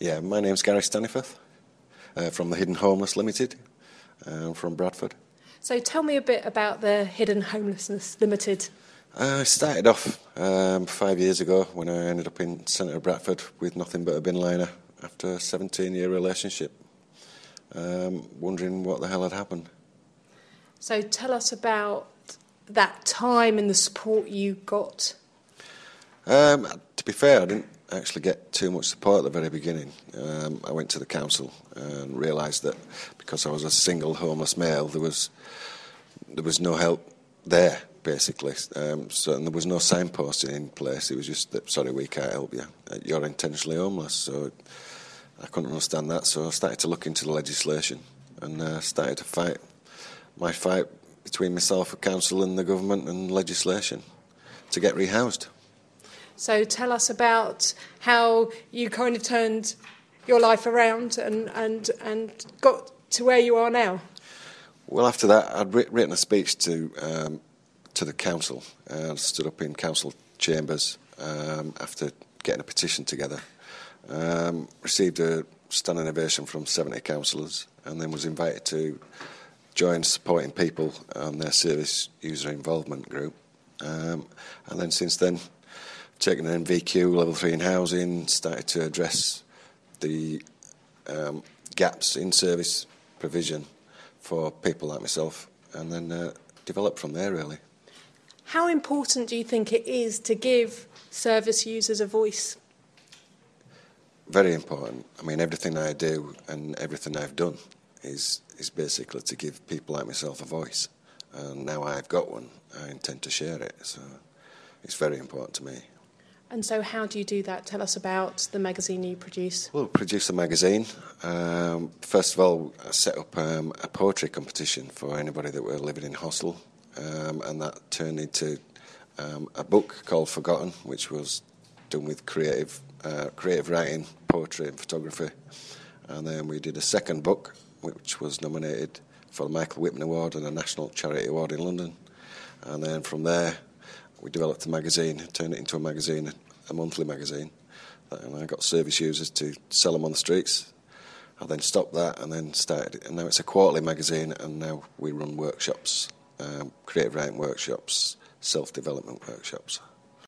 Yeah, my name's Gary Staniforth, from the Hidden Homeless Limited, from Bradford. So tell me a bit about the Hidden Homelessness Limited. I started off 5 years ago when I ended up in centre of Bradford with nothing but a bin liner after a 17-year relationship, wondering what the hell had happened. So tell us about that time and the support you got. To be fair, I didn't actually get too much support at the very beginning. I went to the council and realised that because I was a single homeless male, there was no help there, basically. And there was no signposting in place. It was just that, sorry, we can't help you. You're intentionally homeless. So I couldn't understand that. So I started to look into the legislation and started to fight between myself, the council and the government and legislation to get rehoused. So tell us about how you kind of turned your life around and got to where you are now. Well, after that, I'd written a speech to the council and stood up in council chambers after getting a petition together. Received a standing ovation from 70 councillors and then was invited to join Supporting People on their service user involvement group. And then since then, taken an NVQ, level 3 in housing, started to address the gaps in service provision for people like myself, and then developed from there, really. How important do you think it is to give service users a voice? Very important. I mean, everything I do and everything I've done is basically to give people like myself a voice. And now I've got one, I intend to share it, so it's very important to me. And so how do you do that? Tell us about the magazine you produce. Well, produce a magazine. First of all, I set up a poetry competition for anybody that were living in hostel, and that turned into a book called Forgotten, which was done with creative writing, poetry and photography. And then we did a second book, which was nominated for the Michael Whitman Award and a National Charity Award in London. And then from there, we developed a magazine, turned it into a magazine, a monthly magazine, and I got service users to sell them on the streets. I then stopped that and then started it, and now it's a quarterly magazine, and now we run workshops, creative writing workshops, self-development workshops.